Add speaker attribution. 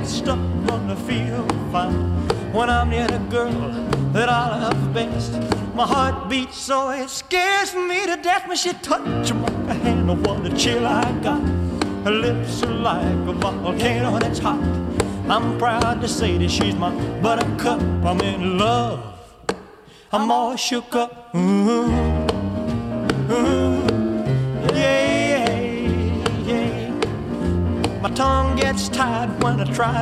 Speaker 1: mixed up, gonna feel fine when I'm near the girl that I love best. My heart beats so it scares me to death when she touches my hand. Oh, what a chill I got. Her lips are like a volcano that's hot. I'm proud to say that she's my buttercup. I'm in love, I'm all shook up. Yeah, yeah, yeah. My tongue gets tied when I try